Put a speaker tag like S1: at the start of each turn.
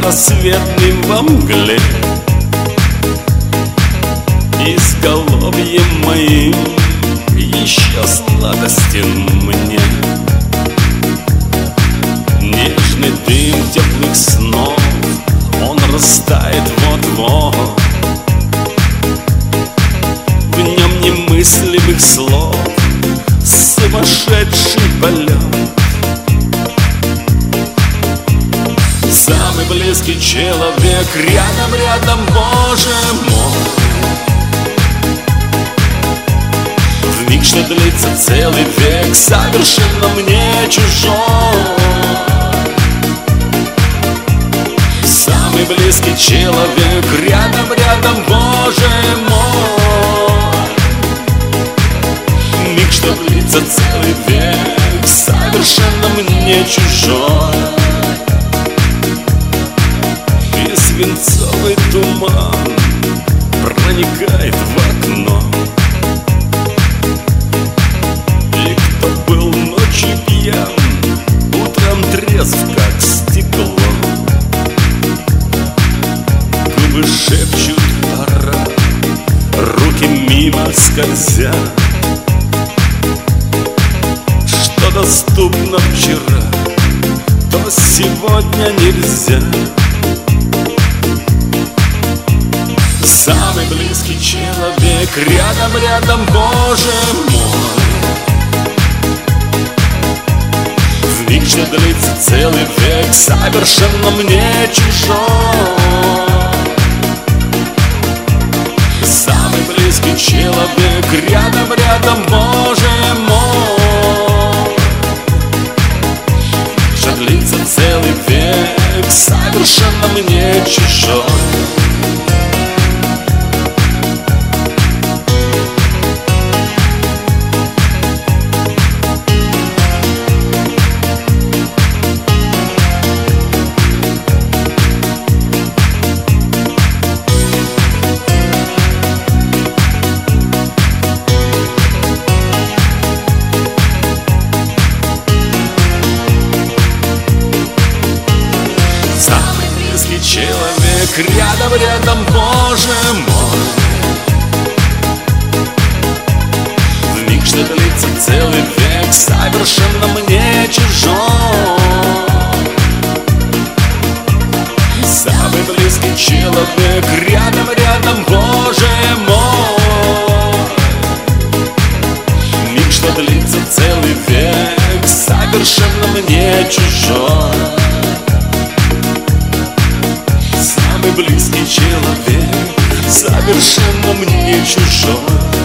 S1: рассветный во мгле. Изголовьем моим еще сладостен мне нежный дым теплых снов, он растает вот-вот. В нем немыслимых слов сумасшедший полет. Самый близкий человек рядом, Боже мой. В миг, что длится целый век, совершенно мне чужой. Самый близкий человек рядом, Боже мой. Миг, что длится целый век, совершенно мне чужой. И свинцовый туман проникает в окно. И кто был ночью пьян, утром трезв, как стекло. Губы шепчут пора, руки мимо скользят. Что доступно вчера, то сегодня нельзя. Самый близкий человек рядом, Боже мой. В миг, что длится целый век, совершенно мне чужой. Самый близкий человек рядом, Боже мой. Что длится целый век, совершенно мне чужой. Самый близкий человек рядом, Боже мой. В миг, что длится целый век, совершенно мне чужой. Самый близкий человек рядом, Боже мой. Миг, что длится целый век, совершенно мне чужой. Самый близкий человек, совершенно мне чужой.